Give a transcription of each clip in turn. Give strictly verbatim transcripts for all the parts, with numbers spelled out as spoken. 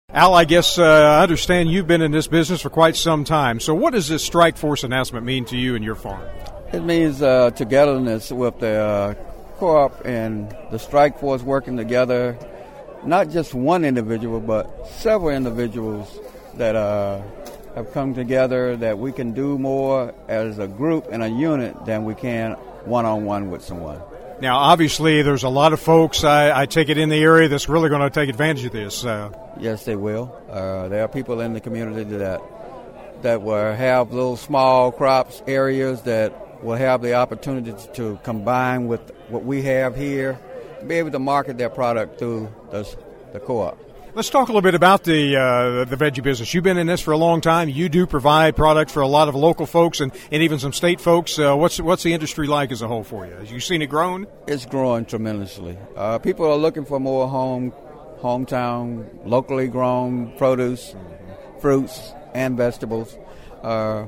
Al, I guess uh, I understand you've been in this business for quite some time. So what does this Strike Force announcement mean to you and your farm? It means uh, togetherness with the uh, co-op and the Strike Force working together, not just one individual, but several individuals that uh, have come together, that we can do more as a group and a unit than we can one-on-one with someone. Now, obviously, there's a lot of folks, I, I take it, in the area that's really going to take advantage of this. Uh, yes, they will. Uh, there are people in the community that that will have little small crops areas that will have the opportunity to combine with what we have here, be able to market their product through the, the co-op. Let's talk a little bit about the uh, the veggie business. You've been in this for a long time. You do provide products for a lot of local folks and, and even some state folks. Uh, what's what's the industry like as a whole for you? Have you seen it grown? It's growing tremendously. Uh, people are looking for more home, hometown, locally grown produce, mm-hmm. fruits, and vegetables. Uh,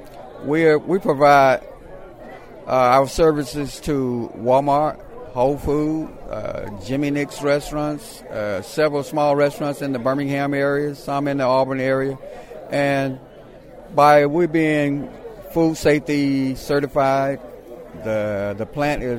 we we provide uh, our services to Walmart, Whole Foods, uh, Jimmy Nick's restaurants, uh, several small restaurants in the Birmingham area, some in the Auburn area. And by we being food safety certified, the the plant is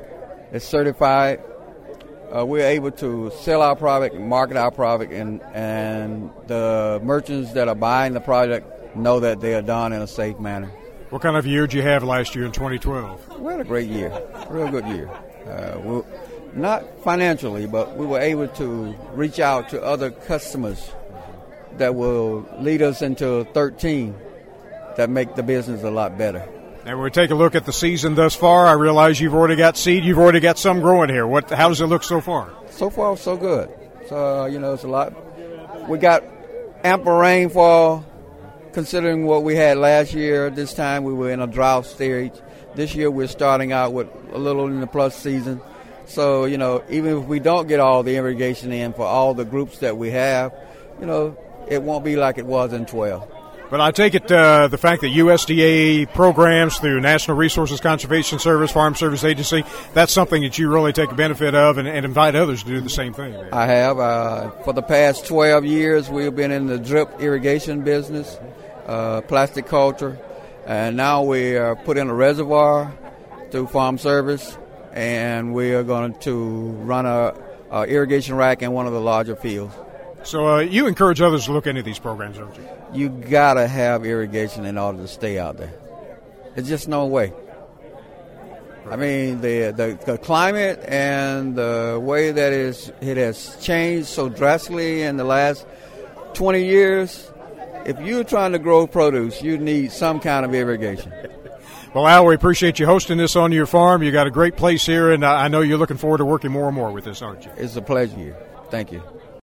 is certified, uh, we're able to sell our product, market our product, and, and the merchants that are buying the product know that they are done in a safe manner. What kind of year did you have last year in twenty twelve? We had a great year, a real good year. Uh, we, not financially, but we were able to reach out to other customers that will lead us into thirteen that make the business a lot better. And we take a look at the season thus far. I realize you've already got seed. You've already got some growing here. What? How does it look so far? So far, so good. So, uh, you know, it's a lot. We got ample rainfall considering what we had last year. This time we were in a drought stage. This year we're starting out with a little in the plus season. So, you know, even if we don't get all the irrigation in for all the groups that we have, you know, it won't be like it was in twelve. But I take it uh, the fact that U S D A programs through National Resources Conservation Service, Farm Service Agency, that's something that you really take a benefit of and, and invite others to do the same thing. Man. I have. Uh, for the past twelve years, we've been in the drip irrigation business, uh, plastic culture. And now we are put in a reservoir through Farm Service, and we are going to run a, a irrigation rack in one of the larger fields. So uh, you encourage others to look into these programs, don't you? You got to have irrigation in order to stay out there. There's just no way. I mean, the, the the climate and the way that is, it has changed so drastically in the last twenty years. If you're trying to grow produce, you need some kind of irrigation. Well, Al, we appreciate you hosting this on your farm. You got a great place here, and I know you're looking forward to working more and more with this, aren't you? It's a pleasure here. Thank you.